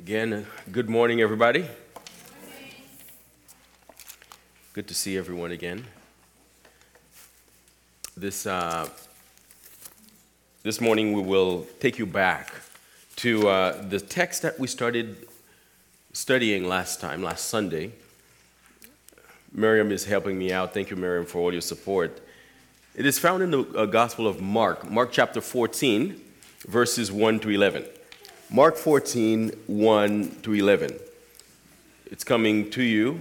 Again, good morning, everybody. Good to see everyone again. This morning we will take you back to the text that we started studying last Sunday. Miriam is helping me out. Thank you, Miriam, for all your support. It is found in the Gospel of Mark chapter 14, verses 1 to 11. Mark 14, 1 to 11. It's coming to you.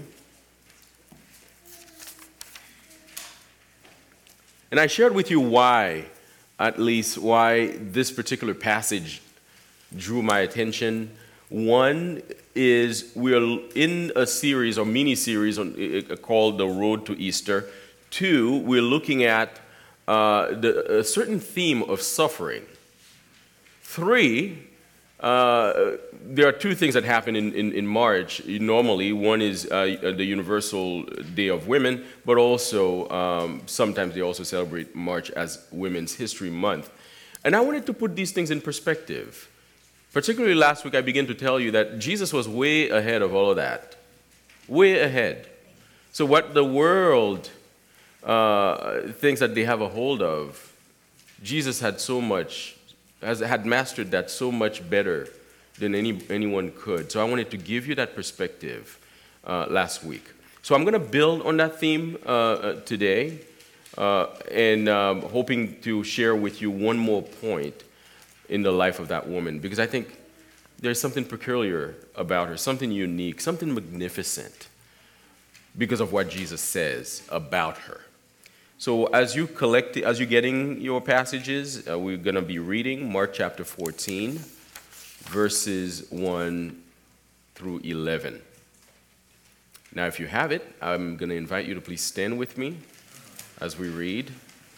And I shared with you why this particular passage drew my attention. One is we're in a series or mini-series called The Road to Easter. Two, we're looking at a certain theme of suffering. Three, there are two things that happen in March. Normally, one is the Universal Day of Women, but also sometimes they also celebrate March as Women's History Month. And I wanted to put these things in perspective. Particularly last week, I began to tell you that Jesus was way ahead of all of that. Way ahead. So what the world thinks that they have a hold of, Jesus had mastered that so much better than anyone could. So I wanted to give you that perspective last week. So I'm going to build on that theme today and hoping to share with you one more point in the life of that woman, because I think there's something peculiar about her, something unique, something magnificent because of what Jesus says about her. So as you're getting your passages, we're going to be reading Mark chapter 14, verses 1 through 11. Now, if you have it, I'm going to invite you to please stand with me as we read.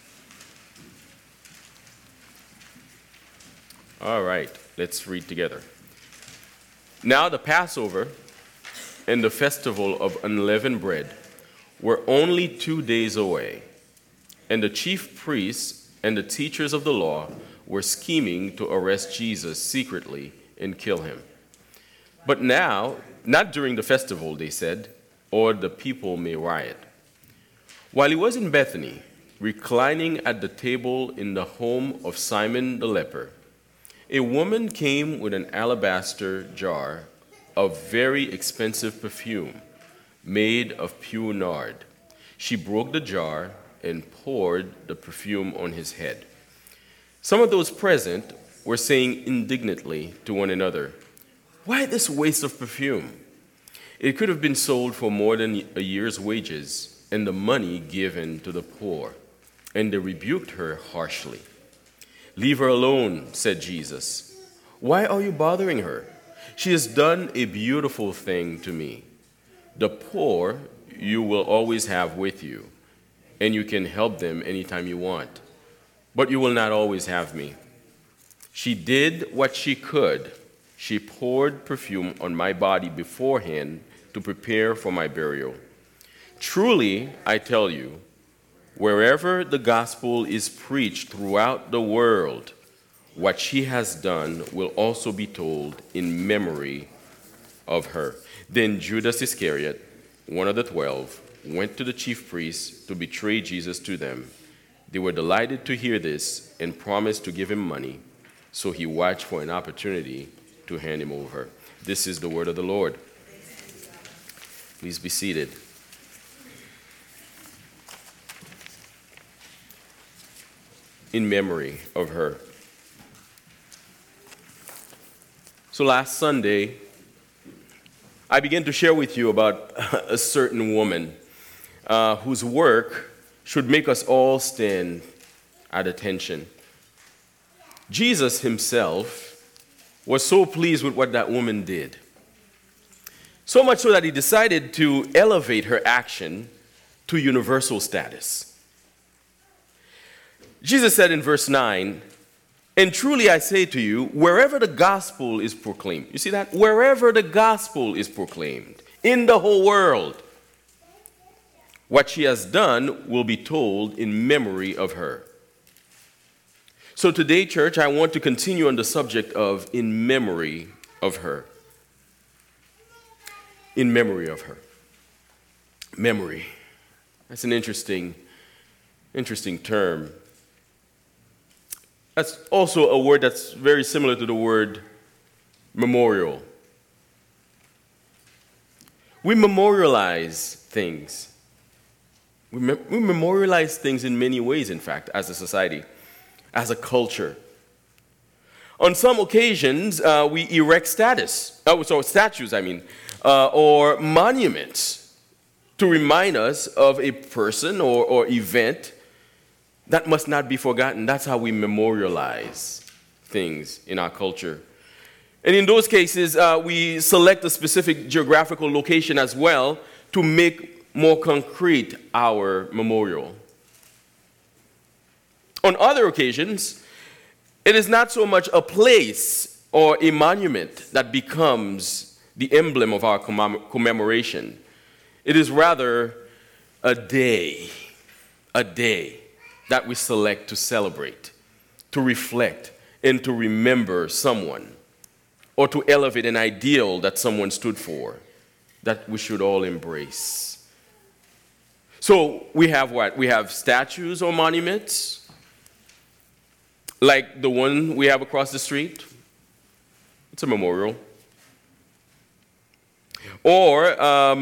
All right, let's read together. Now the Passover and the festival of unleavened bread were only 2 days away. And the chief priests and the teachers of the law were scheming to arrest Jesus secretly and kill him. But now, not during the festival, they said, or the people may riot. While he was in Bethany, reclining at the table in the home of Simon the leper, a woman came with an alabaster jar of very expensive perfume made of pure nard. She broke the jar and poured the perfume on his head. Some of those present were saying indignantly to one another, "Why this waste of perfume? It could have been sold for more than a year's wages and the money given to the poor." And they rebuked her harshly. "Leave her alone," said Jesus. "Why are you bothering her? She has done a beautiful thing to me. The poor you will always have with you, and you can help them anytime you want. But you will not always have me. She did what she could. She poured perfume on my body beforehand to prepare for my burial. Truly, I tell you, wherever the gospel is preached throughout the world, what she has done will also be told in memory of her." Then Judas Iscariot, one of the 12, went to the chief priests to betray Jesus to them. They were delighted to hear this and promised to give him money, so he watched for an opportunity to hand him over. This is the word of the Lord. Please be seated. In memory of her. So last Sunday, I began to share with you about a certain woman whose work should make us all stand at attention. Jesus himself was so pleased with what that woman did. So much so that he decided to elevate her action to universal status. Jesus said in verse 9, "And truly I say to you, wherever the gospel is proclaimed," you see that? Wherever the gospel is proclaimed in the whole world, what she has done will be told in memory of her. So today, church, I want to continue on the subject of in memory of her. in memory of her. Memory. That's an interesting term. That's also a word that's very similar to the word memorial. We memorialize things. We memorialize things in many ways, in fact, as a society, as a culture. On some occasions, we erect statues, or monuments to remind us of a person or event that must not be forgotten. That's how we memorialize things in our culture. And in those cases, we select a specific geographical location as well to make more concrete our memorial. On other occasions, it is not so much a place or a monument that becomes the emblem of our commemoration. It is rather a day that we select to celebrate, to reflect, and to remember someone, or to elevate an ideal that someone stood for, that we should all embrace. So we have what? We have statues or monuments, like the one we have across the street. It's a memorial. Or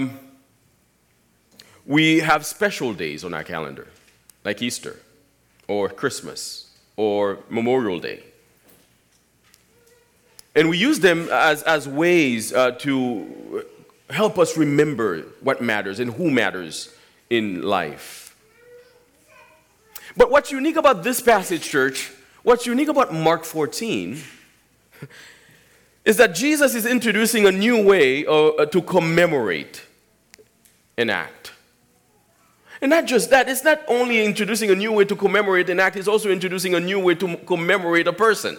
we have special days on our calendar, like Easter, or Christmas, or Memorial Day. And we use them as ways to help us remember what matters and who matters in life. But what's unique about this passage, church, what's unique about Mark 14, is that Jesus is introducing a new way to commemorate an act. And not just that, it's not only introducing a new way to commemorate an act, it's also introducing a new way to commemorate a person.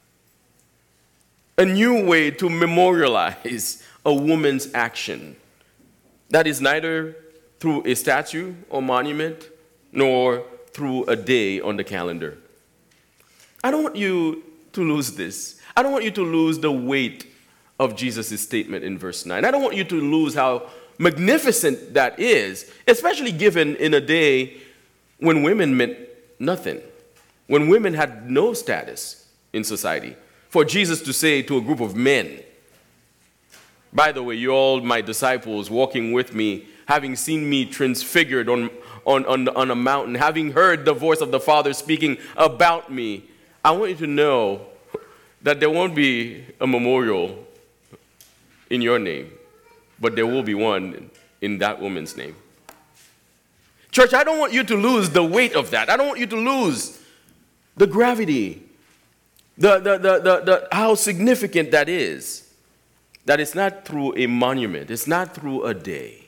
A new way to memorialize a woman's action. That is neither through a statue or monument, nor through a day on the calendar. I don't want you to lose this. I don't want you to lose the weight of Jesus' statement in verse 9. I don't want you to lose how magnificent that is, especially given in a day when women meant nothing, when women had no status in society. For Jesus to say to a group of men, by the way, you're all my disciples walking with me, having seen me transfigured on a mountain, having heard the voice of the Father speaking about me, I want you to know that there won't be a memorial in your name, but there will be one in that woman's name. Church, I don't want you to lose the weight of that. I don't want you to lose the gravity, the how significant that is. That it's not through a monument, it's not through a day,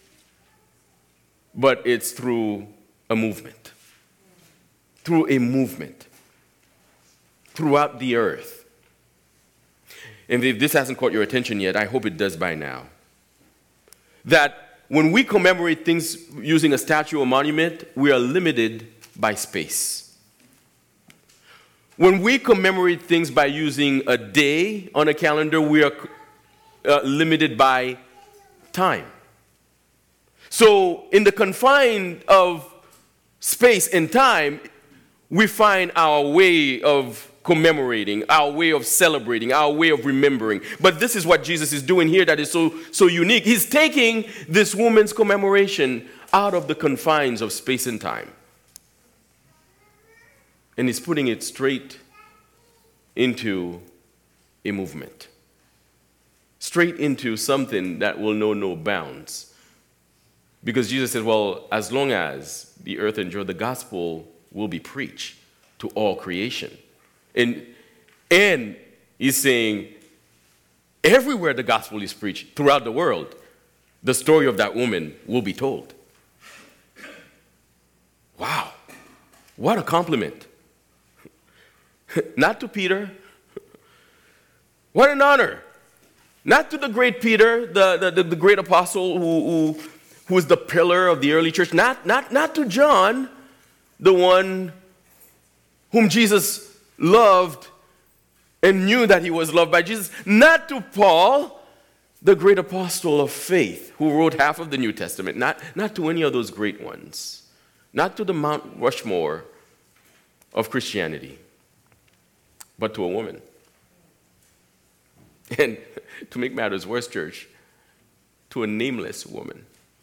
but it's through a movement. Through a movement. Throughout the earth. And if this hasn't caught your attention yet, I hope it does by now. That when we commemorate things using a statue or monument, we are limited by space. When we commemorate things by using a day on a calendar, we are limited by time. So in the confine of space and time, we find our way of commemorating, our way of celebrating, our way of remembering. But this is what Jesus is doing here that is so unique. He's taking this woman's commemoration out of the confines of space and time. And he's putting it straight into a movement. Straight into something that will know no bounds. Because Jesus said, well, as long as the earth endures, the gospel will be preached to all creation. And he's saying, everywhere the gospel is preached throughout the world, the story of that woman will be told. Wow, what a compliment. Not to Peter. What an honor. Not to the great Peter, the great apostle who is the pillar of the early church. Not to John, the one whom Jesus loved and knew that he was loved by Jesus. Not to Paul, the great apostle of faith who wrote half of the New Testament, not to any of those great ones, not to the Mount Rushmore of Christianity, but to a woman. And to make matters worse, church, to a nameless woman.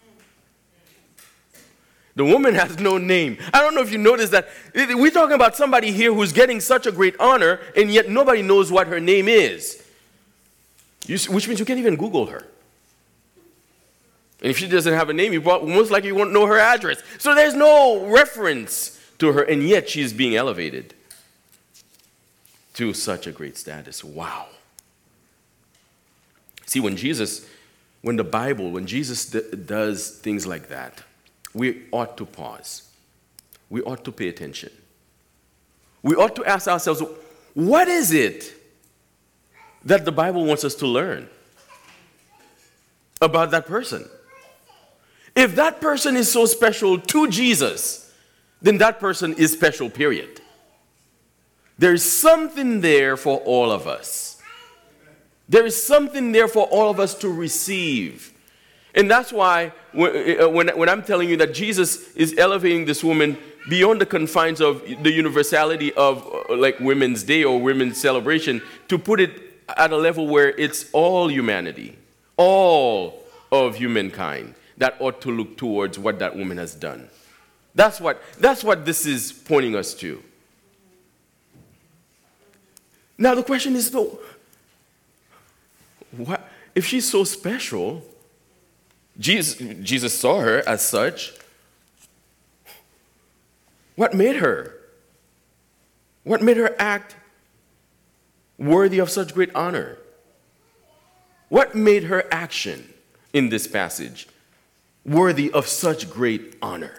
The woman has no name. I don't know if you noticed that. We're talking about somebody here who's getting such a great honor, and yet nobody knows what her name is. Which means you can't even Google her. And if she doesn't have a name, you most likely won't know her address. So there's no reference to her, and yet she's being elevated to such a great status. Wow. See, when Jesus does things like that, we ought to pause. We ought to pay attention. We ought to ask ourselves, what is it that the Bible wants us to learn about that person? If that person is so special to Jesus, then that person is special, period. There's something there for all of us. There is something there for all of us to receive. And that's why when I'm telling you that Jesus is elevating this woman beyond the confines of the universality of like Women's Day or Women's Celebration, to put it at a level where it's all humanity, all of humankind that ought to look towards what that woman has done. That's what this is pointing us to. Now the question is, though, what if she's so special? Jesus saw her as such. What made her? What made her act worthy of such great honor? What made her action in this passage worthy of such great honor?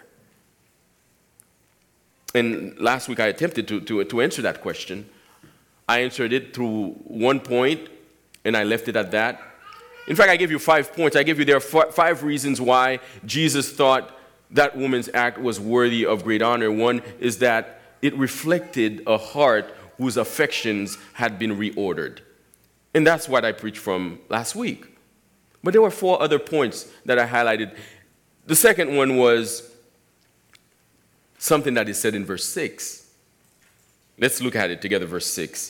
And last week I attempted to answer that question. I answered it through one point, and I left it at that. In fact, I gave you 5 points. I gave you there 5 reasons why Jesus thought that woman's act was worthy of great honor. One is that it reflected a heart whose affections had been reordered. And that's what I preached from last week. But there were 4 other points that I highlighted. The second one was something that is said in verse 6. Let's look at it together, verse 6.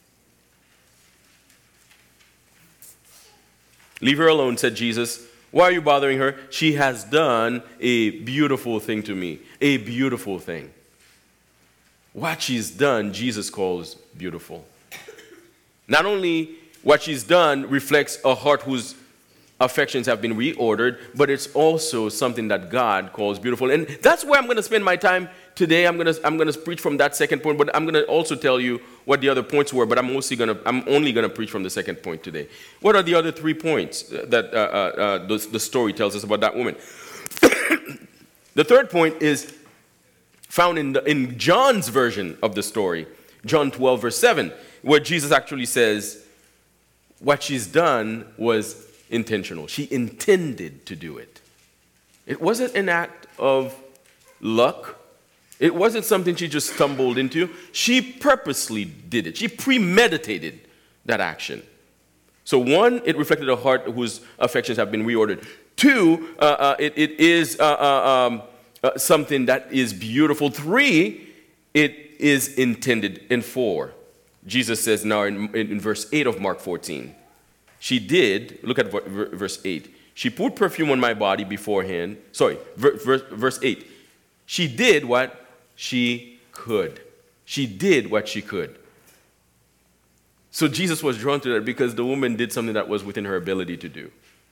"Leave her alone," said Jesus. "Why are you bothering her? She has done a beautiful thing to me." A beautiful thing. What she's done, Jesus calls beautiful. Not only what she's done reflects a heart whose affections have been reordered, but it's also something that God calls beautiful. And that's where I'm going to spend my time today. I'm going to preach from that second point, but I'm going to also tell you what the other points were, but I'm only going to preach from the second point today. What are the other 3 points that the story tells us about that woman? The third point is found in John's version of the story, John 12, verse 7, where Jesus actually says what she's done was intentional. She intended to do it. It wasn't an act of luck. It wasn't something she just stumbled into. She purposely did it. She premeditated that action. So 1, it reflected a heart whose affections have been reordered. 2, it is something that is beautiful. 3, it is intended. And 4, Jesus says now in verse 8 of Mark 14, she did, look at verse 8. She put perfume on my body beforehand. Verse 8. She did what she could. She did what she could. So Jesus was drawn to that because the woman did something that was within her ability to do.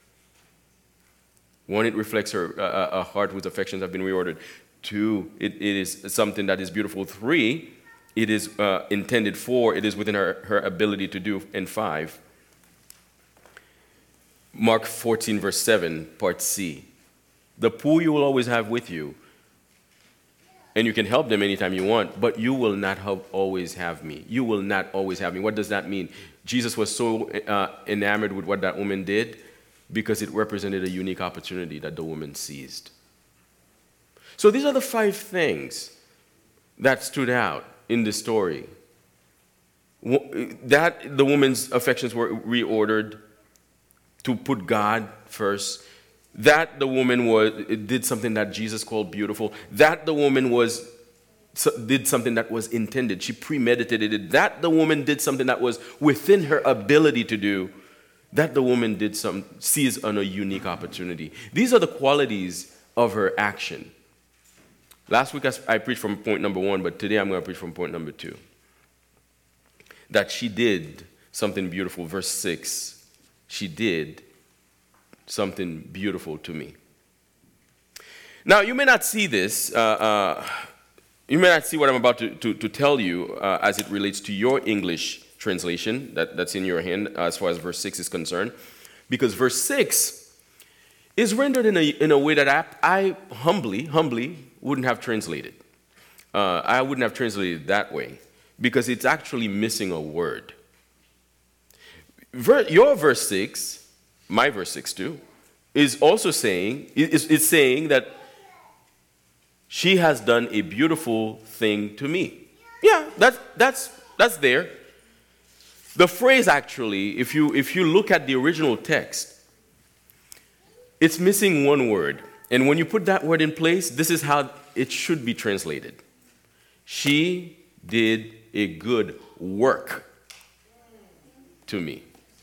1, it reflects a heart whose affections have been reordered. 2, it is something that is beautiful. 3, it is intended. 4, it is within her ability to do. And 5, Mark 14, verse 7, part C. The poor you will always have with you, and you can help them anytime you want, but you will not always have me. You will not always have me. What does that mean? Jesus was so enamored with what that woman did because it represented a unique opportunity that the woman seized. So these are the 5 things that stood out in the story. That the woman's affections were reordered. to put God first. That the woman did something that Jesus called beautiful. That the woman did something that was intended. She premeditated it. That the woman did something that was within her ability to do. That the woman sees on a unique opportunity. These are the qualities of her action. Last week I preached from point number 1, but today I'm going to preach from point number 2. That she did something beautiful. Verse 6. She did something beautiful to me. Now, you may not see this. You may not see what I'm about to tell you as it relates to your English translation that's in your hand as far as verse 6 is concerned. Because verse 6 is rendered in a way that I humbly wouldn't have translated. I wouldn't have translated it that way because it's actually missing a word. Your verse 6, my verse 6 too, is also saying, is saying that she has done a beautiful thing to me. Yeah, that's there. The phrase actually, if you look at the original text, it's missing one word. And when you put that word in place, this is how it should be translated. She did a good work to me.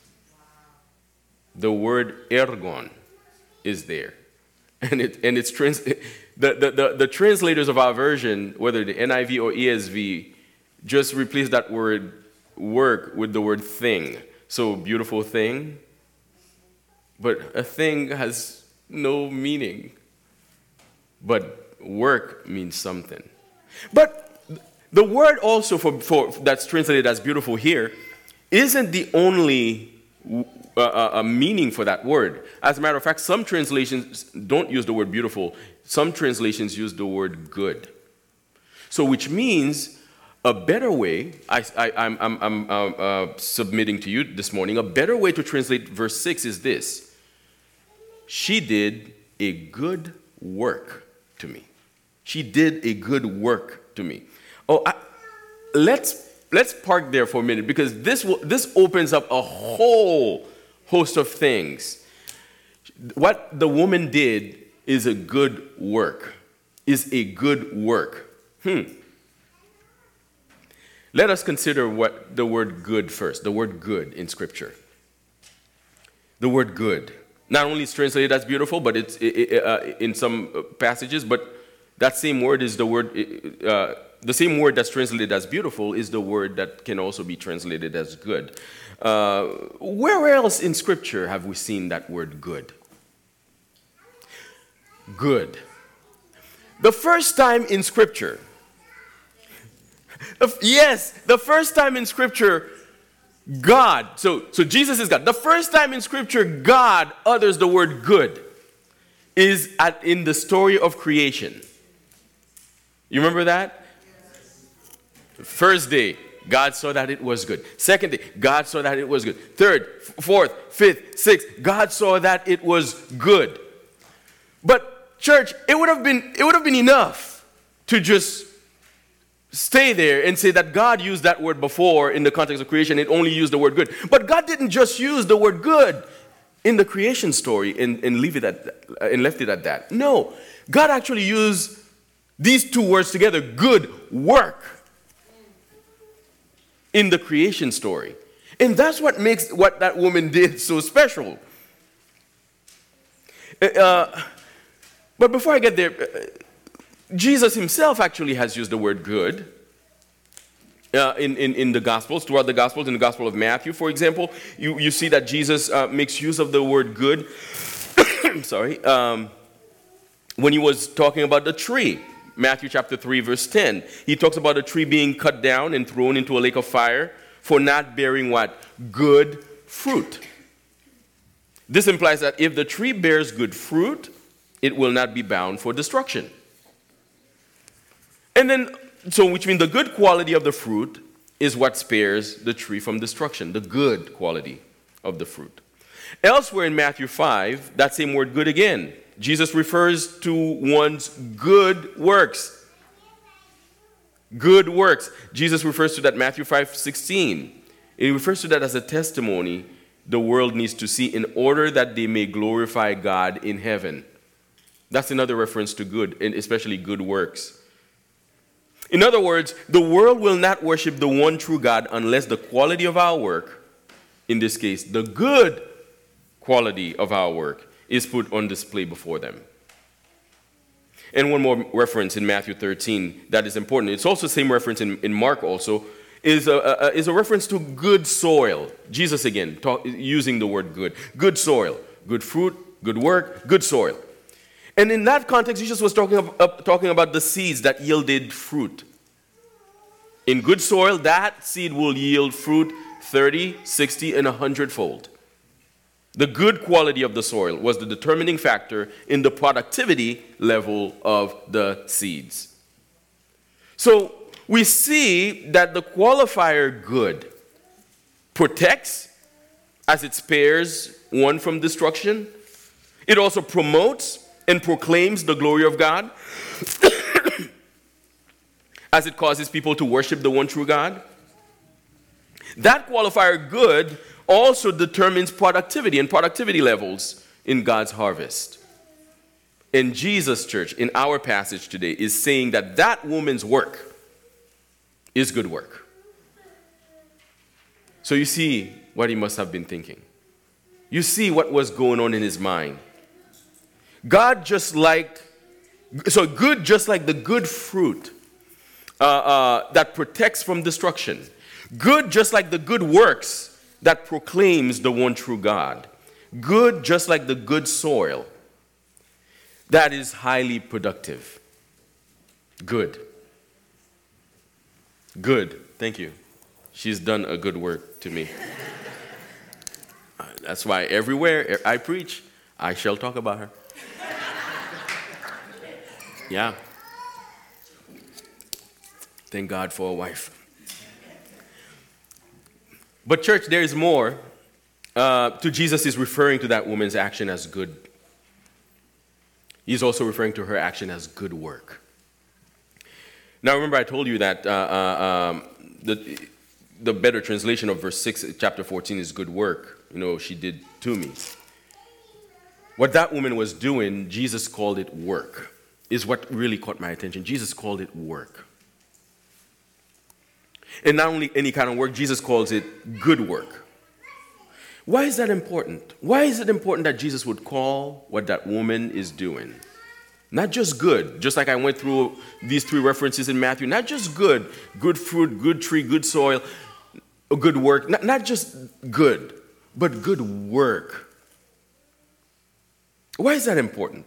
The word ergon is there. And it's the translators of our version, whether the NIV or ESV, just replace that word work with the word thing. So beautiful thing, but a thing has no meaning. But work means something. But the word also for that's translated as beautiful here isn't the only a meaning for that word. As a matter of fact, some translations don't use the word beautiful. Some translations use the word good. So, which means a better way, I'm submitting to you this morning, a better way to translate verse 6 is this. She did a good work to me. She did a good work to me. Let's park there for a minute because this opens up a whole host of things. What the woman did is a good work. Is a good work. Let us consider what the word good first. The word good in Scripture. The word good. Not only is translated as beautiful, but it's in some passages, but that same word is the word. The same word that's translated as beautiful is the word that can also be translated as good. Where else in Scripture have we seen that word good? Good. The first time in Scripture, the first time in Scripture, God, so Jesus is God. The first time in Scripture God utters the word good is in the story of creation. You remember that? First day, God saw that it was good. Second day, God saw that it was good. Third, fourth, fifth, sixth, God saw that it was good. But church, it would have been enough to just stay there and say that God used that word before in the context of creation. It only used the word good. But God didn't just use the word good in the creation story and left it at that. No, God actually used these two words together, good work, in the creation story. And that's what makes what that woman did so special. But before I get there, Jesus himself actually has used the word good in the Gospels, throughout the Gospels. In the Gospel of Matthew, for example, you see that Jesus makes use of the word good when he was talking about the tree. Matthew chapter 3, verse 10. He talks about a tree being cut down and thrown into a lake of fire for not bearing what? Good fruit. This implies that if the tree bears good fruit, it will not be bound for destruction. And then, which means the good quality of the fruit is what spares the tree from destruction, the good quality of the fruit. Elsewhere in Matthew 5, that same word good again, Jesus refers to one's good works. Good works. Jesus refers to that Matthew 5:16. He refers to that as a testimony the world needs to see in order that they may glorify God in heaven. That's another reference to good, and especially good works. In other words, the world will not worship the one true God unless the quality of our work, in this case, the good quality of our work, is put on display before them. And one more reference in Matthew 13 that is important. It's also the same reference in Mark also, is a reference to good soil. Jesus again, using the word good. Good soil, good fruit, good work, good soil. And in that context, Jesus was talking about the seeds that yielded fruit. In good soil, that seed will yield fruit 30, 60, and 100-fold. The good quality of the soil was the determining factor in the productivity level of the seeds. So we see that the qualifier good protects as it spares one from destruction. It also promotes and proclaims the glory of God as it causes people to worship the one true God. That qualifier good also determines productivity and productivity levels in God's harvest. And Jesus, church, in our passage today, is saying that that woman's work is good work. So you see what he must have been thinking. You see what was going on in his mind. Good just like the good fruit that protects from destruction. Good just like the good works that proclaims the one true God. Good just like the good soil that is highly productive. Good. Good. Thank you. She's done a good work to me. That's why everywhere I preach, I shall talk about her. Yeah. Thank God for a wife. But church, there is more. To Jesus is referring to that woman's action as good. He's also referring to her action as good work. Now remember I told you that the better translation of verse 6, chapter 14 is good work. She did to me. What that woman was doing, Jesus called it work. Is what really caught my attention. Jesus called it work. And not only any kind of work, Jesus calls it good work. Why is that important? Why is it important that Jesus would call what that woman is doing? Not just good, just like I went through these three references in Matthew. Not just good fruit, good tree, good soil, good work. Not just good, but good work. Why is that important?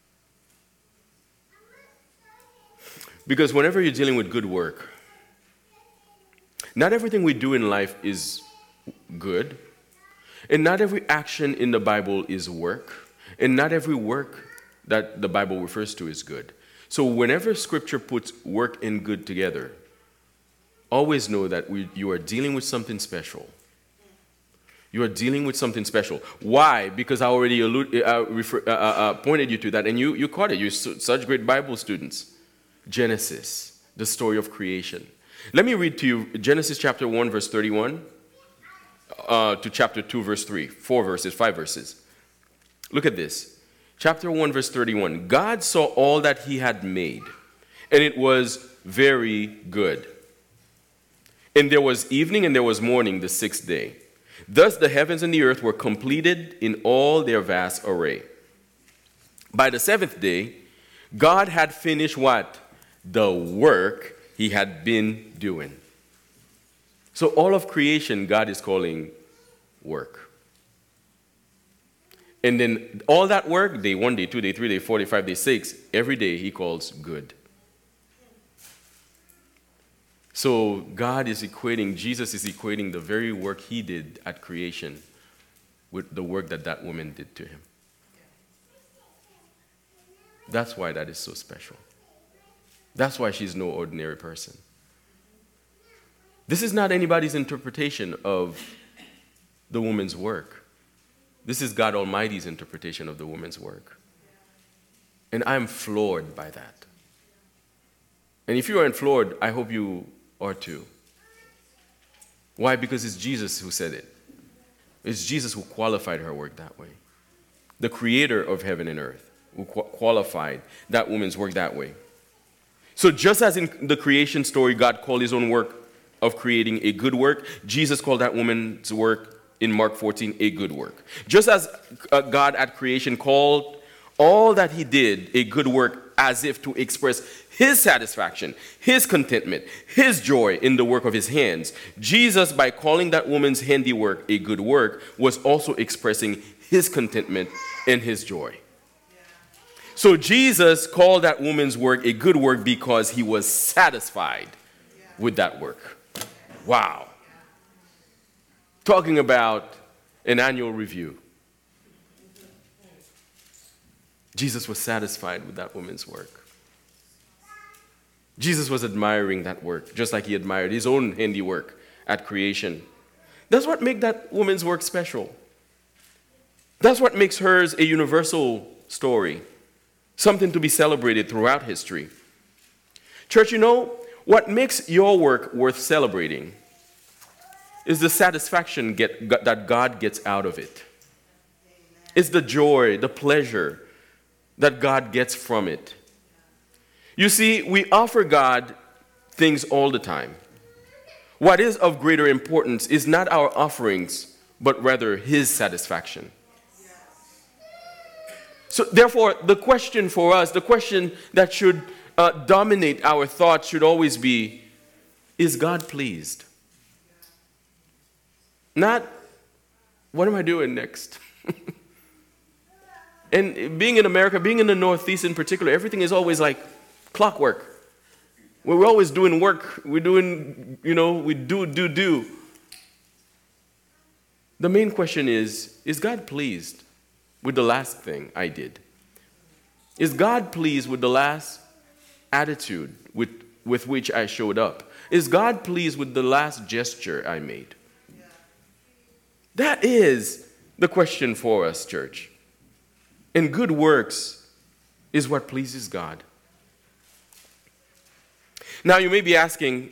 Because whenever you're dealing with good work, not everything we do in life is good, and not every action in the Bible is work, and not every work that the Bible refers to is good. So whenever Scripture puts work and good together, always know that you are dealing with something special. You are dealing with something special. Why? Because I already pointed you to that, and you caught it. You're such great Bible students. Genesis, the story of creation. Let me read to you Genesis chapter 1, verse 31 to chapter 2, verse 3. 4 verses, 5 verses. Look at this. Chapter 1, verse 31. God saw all that he had made, and it was very good. And there was evening and there was morning the sixth day. Thus the heavens and the earth were completed in all their vast array. By the seventh day, God had finished what? The work he had been doing. So all of creation, God is calling work. And then all that work, day 1, day 2, day 3, day 4, day 5, day 6, every day he calls good. So Jesus is equating the very work he did at creation with the work that woman did to him. That's why that is so special. That's why she's no ordinary person. This is not anybody's interpretation of the woman's work. This is God Almighty's interpretation of the woman's work. And I'm floored by that. And if you aren't floored, I hope you are too. Why? Because it's Jesus who said it. It's Jesus who qualified her work that way. The creator of heaven and earth who qualified that woman's work that way. So just as in the creation story, God called his own work of creating a good work, Jesus called that woman's work in Mark 14 a good work. Just as God at creation called all that he did a good work as if to express his satisfaction, his contentment, his joy in the work of his hands, Jesus, by calling that woman's handiwork a good work, was also expressing his contentment and his joy. So Jesus called that woman's work a good work because he was satisfied with that work. Wow. Talking about an annual review. Jesus was satisfied with that woman's work. Jesus was admiring that work, just like he admired his own handiwork at creation. That's what makes that woman's work special. That's what makes hers a universal story, something to be celebrated throughout history. Church, you know, what makes your work worth celebrating is the satisfaction that God gets out of it. It's the joy, the pleasure that God gets from it. You see, we offer God things all the time. What is of greater importance is not our offerings, but rather his satisfaction. So therefore, the question for us, the question that should dominate our thoughts should always be, is God pleased? Not, what am I doing next? And being in America, being in the Northeast in particular, everything is always like clockwork. We're always doing work. We're doing, we do. The main question is God pleased with the last thing I did? Is God pleased with the last attitude with which I showed up? Is God pleased with the last gesture I made? That is the question for us, church. And good works is what pleases God. Now you may be asking,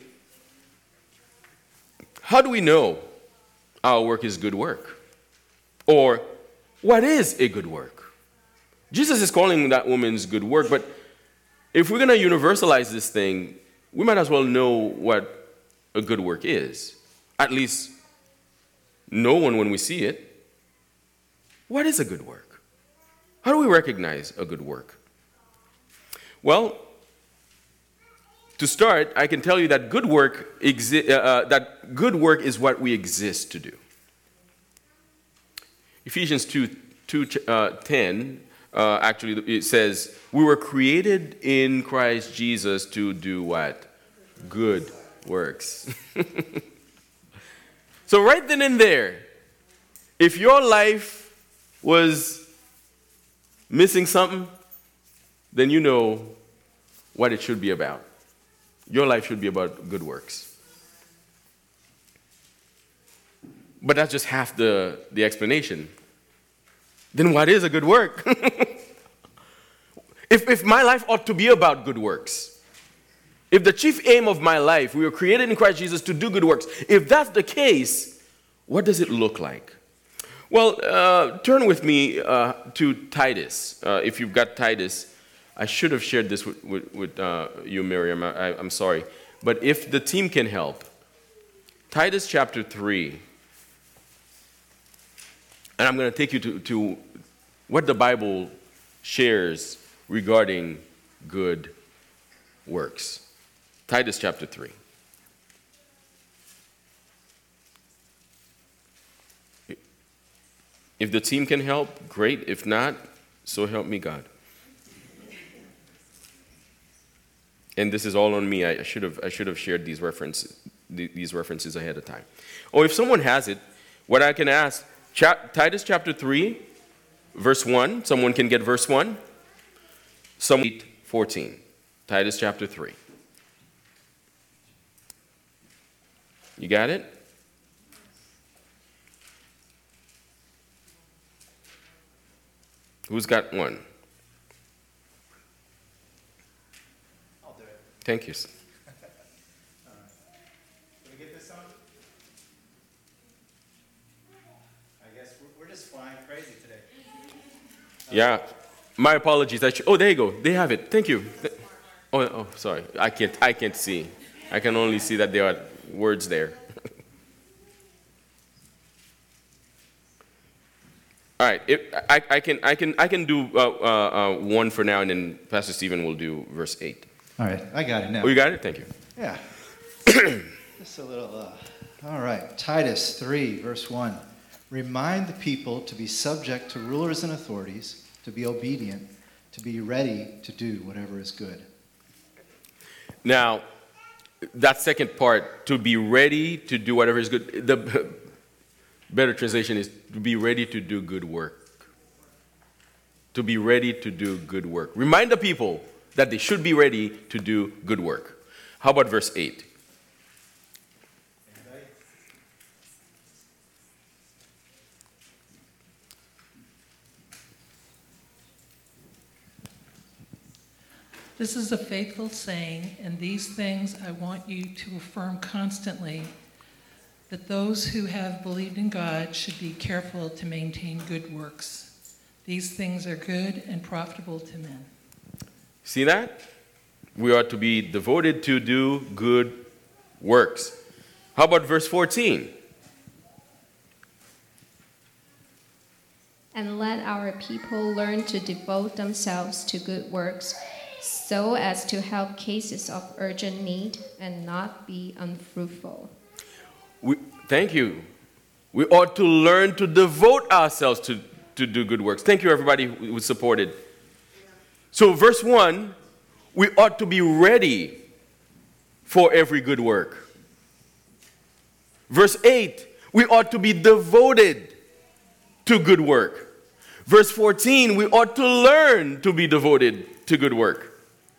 how do we know our work is good work? Or what is a good work? Jesus is calling that woman's good work, but if we're going to universalize this thing, we might as well know what a good work is. At least know one when we see it. What is a good work? How do we recognize a good work? Well, to start, I can tell you that good work is what we exist to do. Ephesians 2:10 actually it says, we were created in Christ Jesus to do what? Good works. So right then and there, if your life was missing something, then you know what it should be about. Your life should be about good works. But that's just half the explanation. Then what is a good work? If my life ought to be about good works, if the chief aim of my life, we were created in Christ Jesus to do good works, if that's the case, what does it look like? Well, turn with me to Titus. If you've got Titus, I should have shared this with you, Miriam. I'm sorry. But if the team can help, Titus chapter 3. And I'm going to take you to what the Bible shares regarding good works. Titus chapter 3. If the team can help, great. If not, so help me God. And this is all on me. I should have shared these references ahead of time. Or if someone has it, what I can ask, Titus chapter 3, verse 1. Someone can get verse 1. 8:14. Titus chapter 3. You got it? Who's got one? I'll do it. Thank you. Can we get this on? I Yeah. My apologies. Oh, there you go. They have it. Thank you. Oh, sorry. I can't see. I can only see that there are words there. All right. I can do one for now, and then Pastor Stephen will do verse 8. All right, I got it now. Oh, you got it? Thank you. Yeah. Just a little, all right. Titus 3, verse 1. Remind the people to be subject to rulers and authorities, to be obedient, to be ready to do whatever is good. Now, that second part, to be ready to do whatever is good, the better translation is to be ready to do good work. To be ready to do good work. Remind the people that they should be ready to do good work. How about verse 8? This is a faithful saying, and these things I want you to affirm constantly, that those who have believed in God should be careful to maintain good works. These things are good and profitable to men. See that? We are to be devoted to do good works. How about verse 14? And let our people learn to devote themselves to good works, so as to help cases of urgent need and not be unfruitful. Thank you. We ought to learn to devote ourselves to do good works. Thank you, everybody who supported. So, verse 1, we ought to be ready for every good work. Verse 8, we ought to be devoted to good work. Verse 14, we ought to learn to be devoted to good work.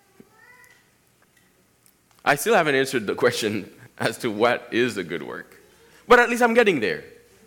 I still haven't answered the question as to what is a good work. But at least I'm getting there.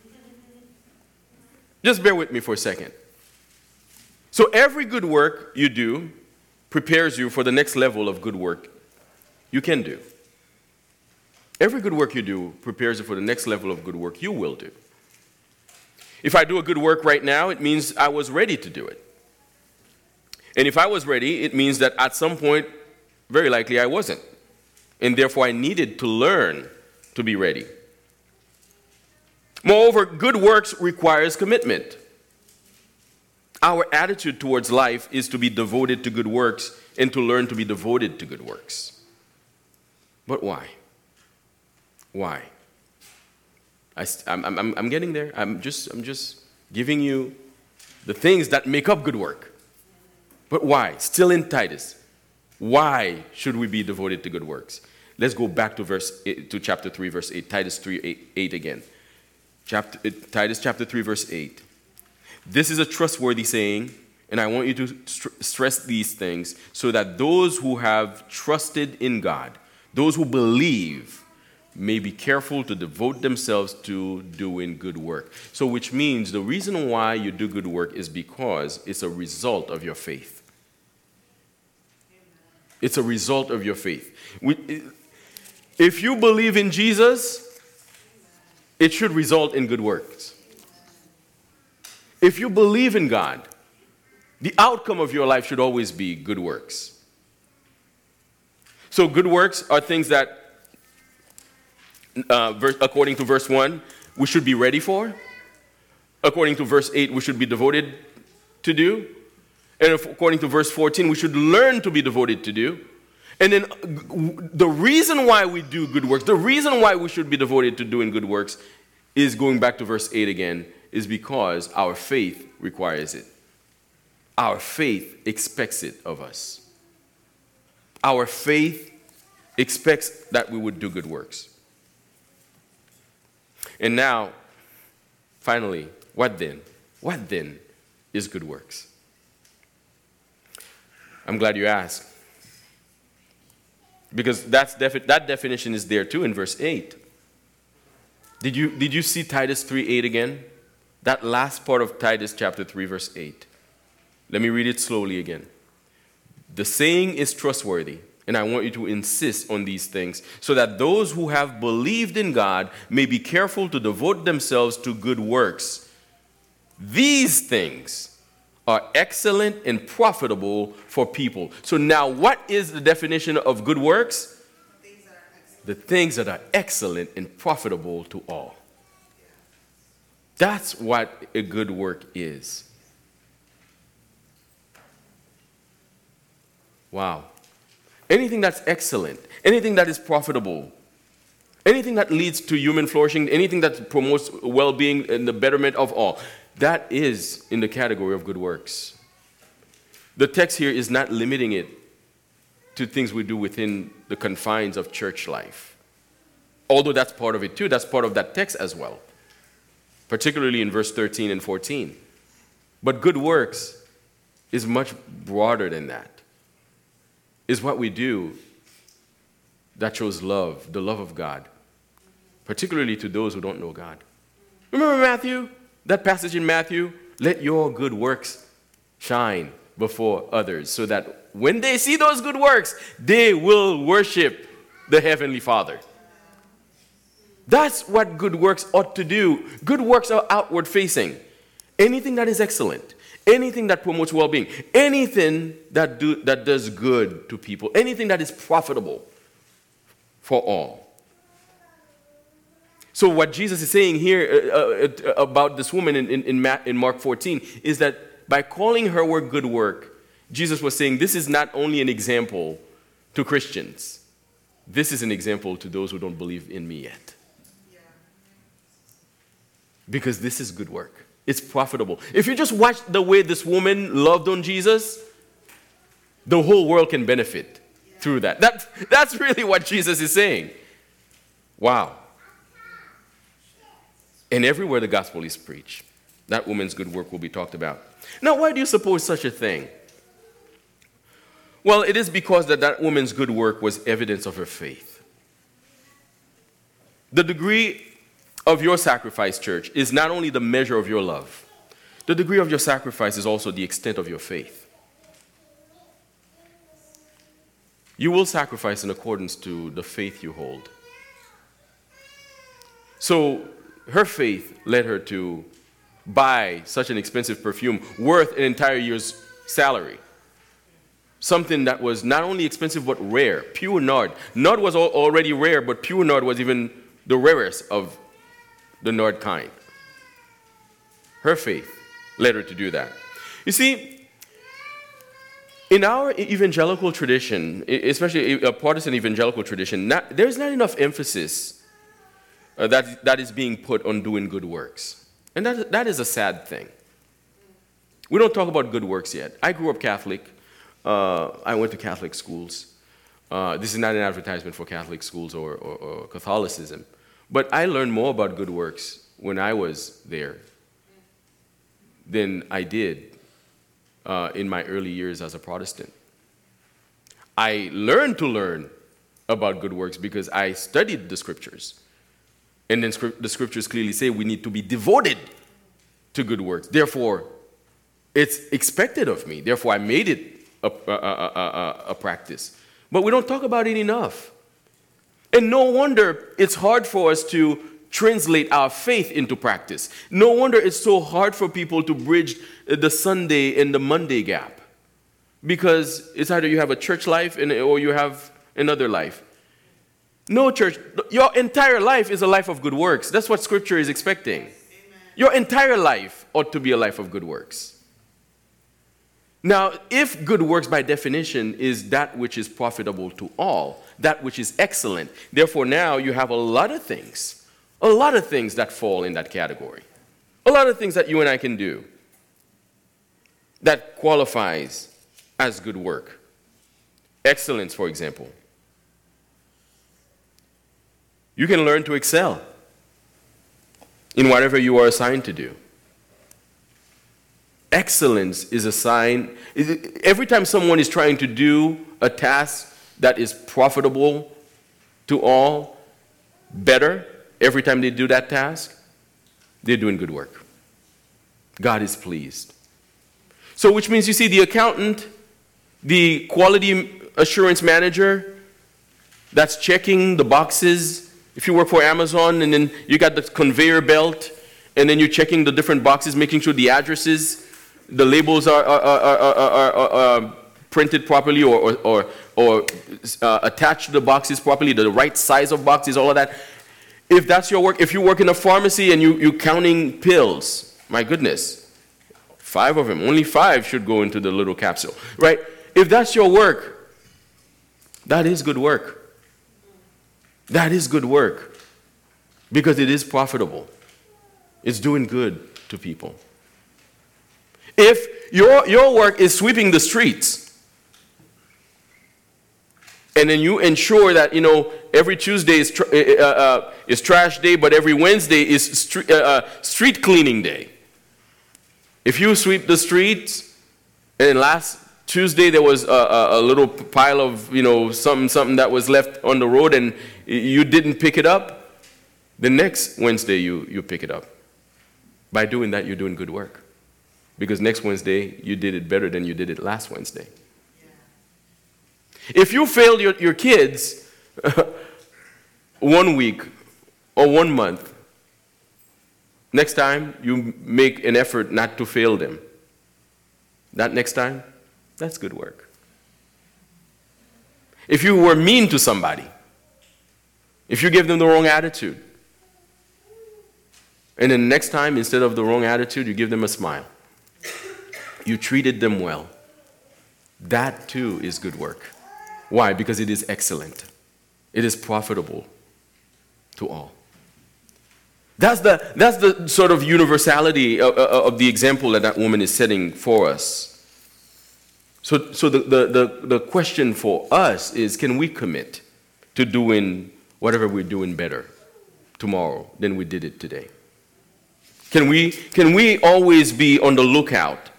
Just bear with me for a second. So every good work you do prepares you for the next level of good work you can do. Every good work you do prepares you for the next level of good work you will do. If I do a good work right now, it means I was ready to do it. And if I was ready, it means that at some point, very likely I wasn't. And therefore I needed to learn to be ready. Moreover, good works requires commitment. Our attitude towards life is to be devoted to good works and to learn to be devoted to good works. But why? Why? I'm getting there. I'm just giving you the things that make up good work. But why? Still in Titus. Why should we be devoted to good works? Let's go back to chapter 3, verse 8. Titus 3:8 again. Titus chapter 3, verse 8. This is a trustworthy saying, and I want you to stress these things so that those who have trusted in God, those who believe, may be careful to devote themselves to doing good work. So which means the reason why you do good work is because it's a result of your faith. It's a result of your faith. If you believe in Jesus, it should result in good works. If you believe in God, the outcome of your life should always be good works. So good works are things that, according to verse 1, we should be ready for. According to verse 8, we should be devoted to do. And according to verse 14, we should learn to be devoted to do. And then the reason why we do good works, the reason why we should be devoted to doing good works is, going back to verse 8 again, is because our faith requires it. Our faith expects it of us. Our faith expects that we would do good works. And now, finally, what then? What then is good works? I'm glad you asked. Because that definition is there too in verse 8. Did you see Titus 3:8 again? That last part of Titus chapter 3, verse 8. Let me read it slowly again. The saying is trustworthy, and I want you to insist on these things, so that those who have believed in God may be careful to devote themselves to good works. These things are excellent and profitable for people. So now what is the definition of good works? The things that are excellent and profitable to all. That's what a good work is. Wow. Anything that's excellent, anything that is profitable, anything that leads to human flourishing, anything that promotes well-being and the betterment of all, that is in the category of good works. The text here is not limiting it to things we do within the confines of church life. Although that's part of it too, that's part of that text as well, particularly in verse 13 and 14. But good works is much broader than that. Is what we do that shows love, the love of God, particularly to those who don't know God. Remember Matthew? That passage in Matthew? Let your good works shine before others, so that when they see those good works, they will worship the Heavenly Father. That's what good works ought to do. Good works are outward facing. Anything that is excellent, anything that promotes well-being, anything that does good to people, anything that is profitable for all. So what Jesus is saying here about this woman in Mark 14 is that by calling her work good work, Jesus was saying this is not only an example to Christians, this is an example to those who don't believe in me yet. Because this is good work. It's profitable. If you just watch the way this woman loved on Jesus, the whole world can benefit through that. That's really what Jesus is saying. Wow. And everywhere the gospel is preached, that woman's good work will be talked about. Now, why do you suppose such a thing? Well, it is because that woman's good work was evidence of her faith. The degree of your sacrifice, church, is not only the measure of your love. The degree of your sacrifice is also the extent of your faith. You will sacrifice in accordance to the faith you hold. So her faith led her to buy such an expensive perfume worth an entire year's salary. Something that was not only expensive but rare, pure nard. Nard was already rare, but pure nard was even the rarest of the nard kind. Her faith led her to do that. You see, in our evangelical tradition, especially a Protestant evangelical tradition, there's not enough emphasis that is being put on doing good works. And that is a sad thing. We don't talk about good works yet. I grew up Catholic. I went to Catholic schools. This is not an advertisement for Catholic schools or Catholicism. But I learned more about good works when I was there than I did in my early years as a Protestant. I learned to learn about good works because I studied the scriptures. And then the scriptures clearly say we need to be devoted to good works. Therefore, it's expected of me. Therefore, I made it a practice. But we don't talk about it enough. And no wonder it's hard for us to translate our faith into practice. No wonder it's so hard for people to bridge the Sunday and the Monday gap. Because it's either you have a church life or you have another life. No, church, your entire life is a life of good works. That's what Scripture is expecting. Amen. Your entire life ought to be a life of good works. Now, if good works by definition is that which is profitable to all, that which is excellent, therefore now you have a lot of things that fall in that category. A lot of things that you and I can do that qualifies as good work. Excellence, for example. You can learn to excel in whatever you are assigned to do. Excellence is a sign. Every time someone is trying to do a task that is profitable to all, better, every time they do that task, they're doing good work. God is pleased. So which means, you see, the accountant, the quality assurance manager that's checking the boxes. If you work for Amazon and then you got the conveyor belt and then you're checking the different boxes, making sure the addresses the labels are printed properly or attached to the boxes properly, the right size of boxes, all of that. If that's your work, if you work in a pharmacy and you're counting pills, my goodness, 5 of them, only 5 should go into the little capsule, right? If that's your work, that is good work. That is good work because it is profitable. It's doing good to people. If your work is sweeping the streets, and then you ensure that, every Tuesday is trash day, but every Wednesday is street cleaning day. If you sweep the streets, and last Tuesday there was a little pile of, something that was left on the road, and you didn't pick it up, the next Wednesday you pick it up. By doing that, you're doing good work. Because next Wednesday, you did it better than you did it last Wednesday. If you failed your kids 1 week or 1 month, next time you make an effort not to fail them. That next time, that's good work. If you were mean to somebody, if you give them the wrong attitude, and then next time, instead of the wrong attitude, you give them a smile. You treated them well. That too is good work. Why? Because it is excellent. It is profitable to all. That's the sort of universality of the example that woman is setting for us. So the question for us is, can we commit to doing whatever we're doing better tomorrow than we did it today? Can we always be on the lookout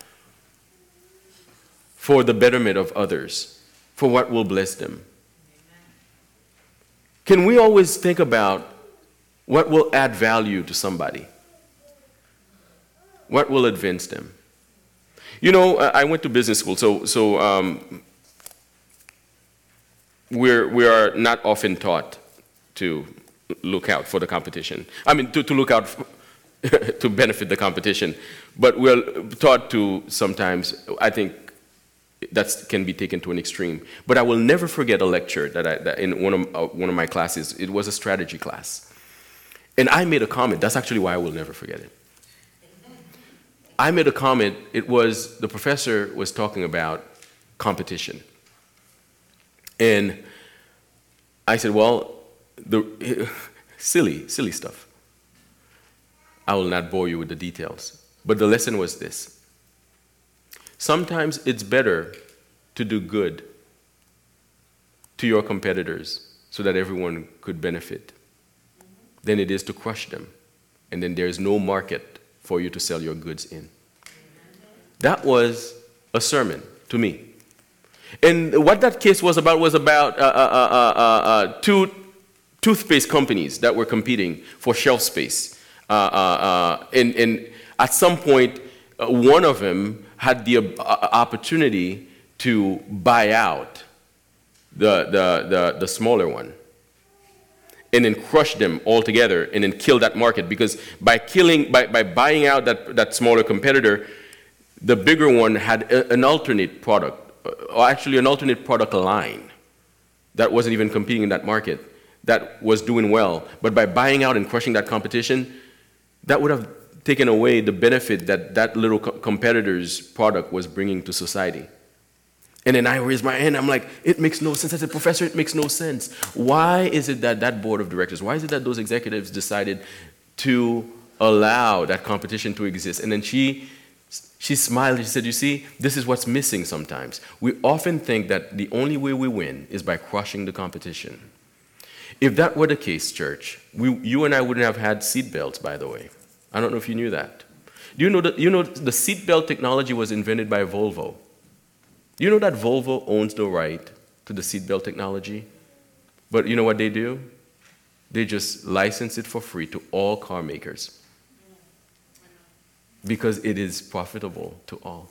for the betterment of others, for what will bless them? Can we always think about what will add value to somebody? What will advance them? I went to business school, so we are not often taught to look out for the competition. I mean, to look out to benefit the competition, but we're taught to sometimes, I think, that can be taken to an extreme. But I will never forget a lecture that in one of my classes. It was a strategy class, and I made a comment. That's actually why I will never forget it. I made a comment. It was the professor was talking about competition, and I said, "Well, the silly stuff. I will not bore you with the details, but the lesson was this. Sometimes it's better to do good to your competitors so that everyone could benefit than it is to crush them, and then there's no market for you to sell your goods in." That was a sermon to me. And what that case was about two toothpaste companies that were competing for shelf space. And at some point, one of them had the opportunity to buy out the smaller one, and then crush them all together, and then kill that market. Because by buying out that smaller competitor, the bigger one had an alternate product, or actually an alternate product line that wasn't even competing in that market, that was doing well. But by buying out and crushing that competition, that would have taken away the benefit that little competitor's product was bringing to society. And then I raised my hand. I'm like, it makes no sense. I said, "Professor, it makes no sense. Why is it that board of directors, why is it that those executives decided to allow that competition to exist?" And then she smiled. She said, "You see, this is what's missing sometimes. We often think that the only way we win is by crushing the competition." If that were the case, church, you and I wouldn't have had seat belts, by the way. I don't know if you knew that. Do you know the seat belt technology was invented by Volvo? Do you know that Volvo owns the right to the seat belt technology? But you know what they do? They just license it for free to all car makers because it is profitable to all.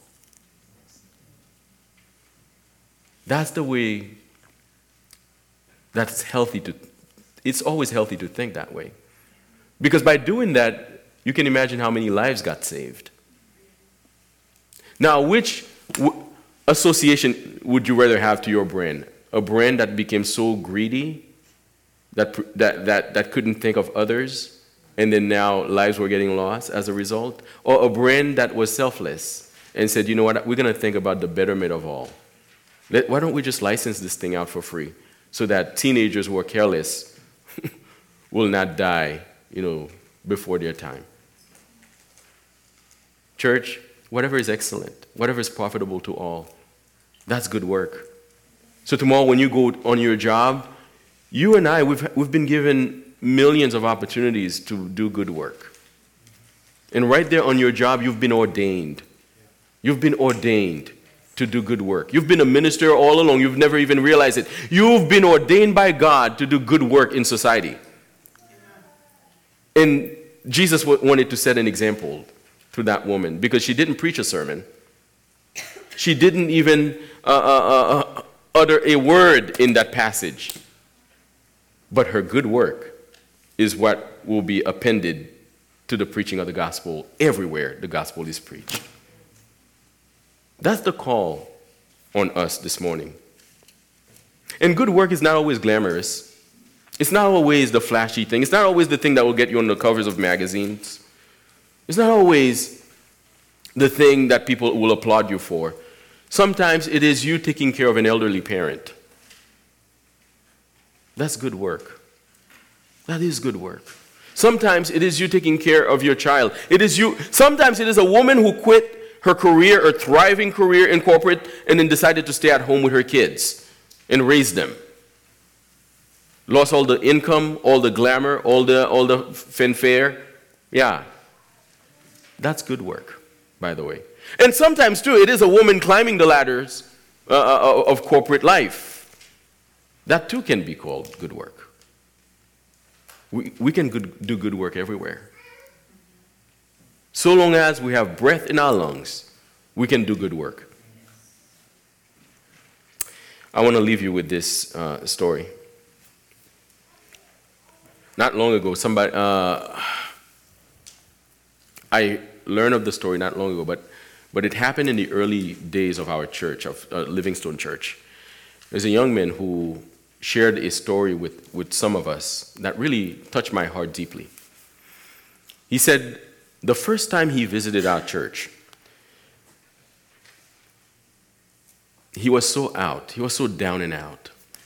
That's the way that's healthy to. It's always healthy to think that way. Because by doing that, you can imagine how many lives got saved. Now, which association would you rather have to your brand? A brand that became so greedy that couldn't think of others, and then now lives were getting lost as a result? Or a brand that was selfless and said, you know what, we're going to think about the betterment of all. Why don't we just license this thing out for free so that teenagers who are careless will not die, before their time? Church, whatever is excellent, whatever is profitable to all, that's good work. So tomorrow when you go on your job, you and I, we've been given millions of opportunities to do good work. And right there on your job, you've been ordained. You've been ordained to do good work. You've been a minister all along. You've never even realized it. You've been ordained by God to do good work in society. And Jesus wanted to set an example to that woman because she didn't preach a sermon. She didn't even utter a word in that passage. But her good work is what will be appended to the preaching of the gospel everywhere the gospel is preached. That's the call on us this morning. And good work is not always glamorous. It's not always the flashy thing. It's not always the thing that will get you on the covers of magazines. It's not always the thing that people will applaud you for. Sometimes it is you taking care of an elderly parent. That's good work. That is good work. Sometimes it is you taking care of your child. Sometimes it is a woman who quit her career, a thriving career in corporate, and then decided to stay at home with her kids and raise them. Lost all the income, all the glamour, all the fanfare. Yeah. That's good work, by the way. And sometimes, too, it is a woman climbing the ladders of corporate life. That, too, can be called good work. We can do good work everywhere. So long as we have breath in our lungs, we can do good work. I want to leave you with this story. Not long ago, I learned of the story not long ago, but it happened in the early days of our church, of Livingstone Church. There's a young man who shared a story with some of us that really touched my heart deeply. He said the first time he visited our church, he was so out, he was so down and out,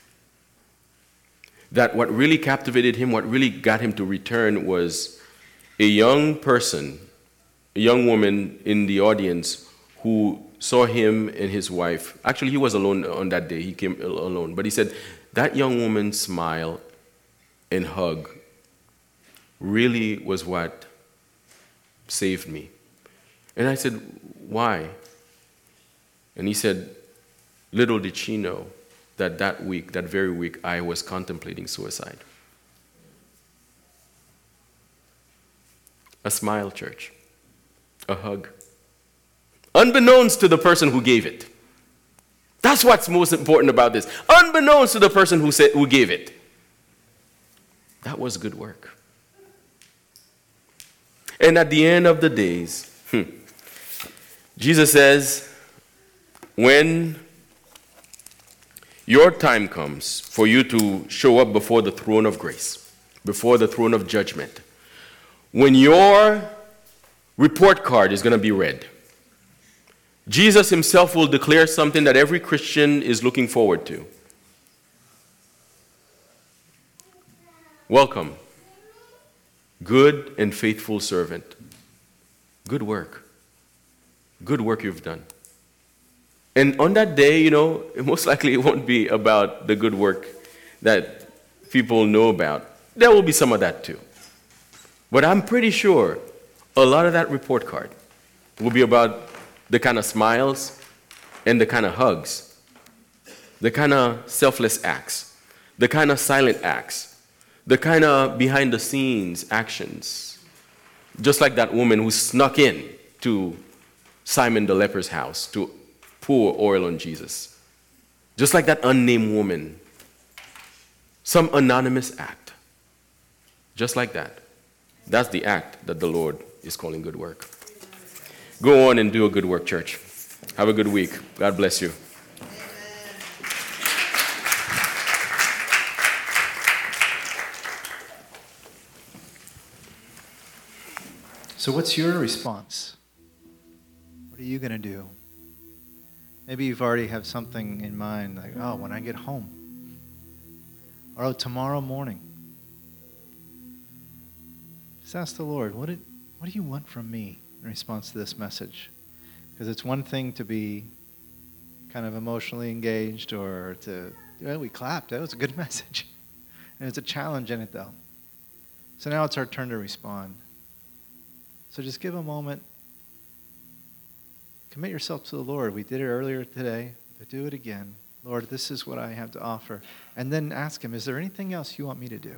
that what really captivated him, what really got him to return was a young person, a young woman in the audience who saw him and his wife. Actually, he was alone on that day. He came alone. But he said, that young woman's smile and hug really was what saved me. And I said, why? And he said, little did she know that that very week, I was contemplating suicide. A smile, church. A hug. Unbeknownst to the person who gave it. That's what's most important about this. Unbeknownst to the person who gave it. That was good work. And at the end of the days, Jesus says, when your time comes for you to show up before the throne of grace, before the throne of judgment, when your report card is going to be read, Jesus himself will declare something that every Christian is looking forward to. Welcome, good and faithful servant. Good work. Good work you've done. And on that day, most likely it won't be about the good work that people know about. There will be some of that too. But I'm pretty sure a lot of that report card will be about the kind of smiles and the kind of hugs, the kind of selfless acts, the kind of silent acts, the kind of behind-the-scenes actions. Just like that woman who snuck in to Simon the leper's house to pour oil on Jesus. Just like that unnamed woman. Some anonymous act. Just like that. That's the act that the Lord is calling good work. Go on and do a good work, church. Have a good week. God bless you. So what's your response? What are you going to do? Maybe you've already have something in mind, like, oh, when I get home. Or, oh, tomorrow morning. Just ask the Lord, what do you want from me in response to this message? Because it's one thing to be kind of emotionally engaged or to, well, we clapped. That was a good message. And it's a challenge in it, though. So now it's our turn to respond. So just give a moment. Commit yourself to the Lord. We did it earlier today, but do it again. Lord, this is what I have to offer. And then ask Him, is there anything else you want me to do?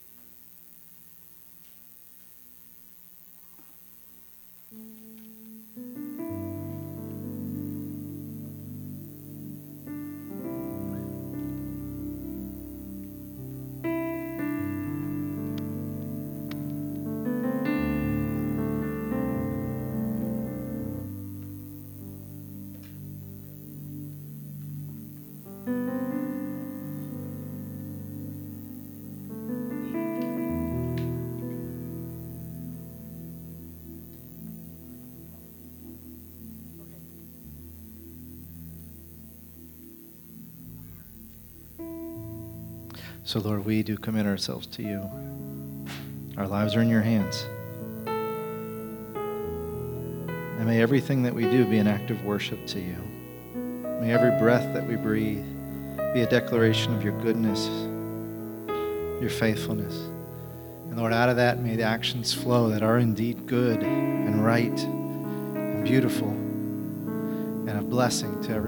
So, Lord, we do commit ourselves to you. Our lives are in your hands. And may everything that we do be an act of worship to you. May every breath that we breathe be a declaration of your goodness, your faithfulness. And Lord, out of that, may the actions flow that are indeed good and right and beautiful and a blessing to everyone.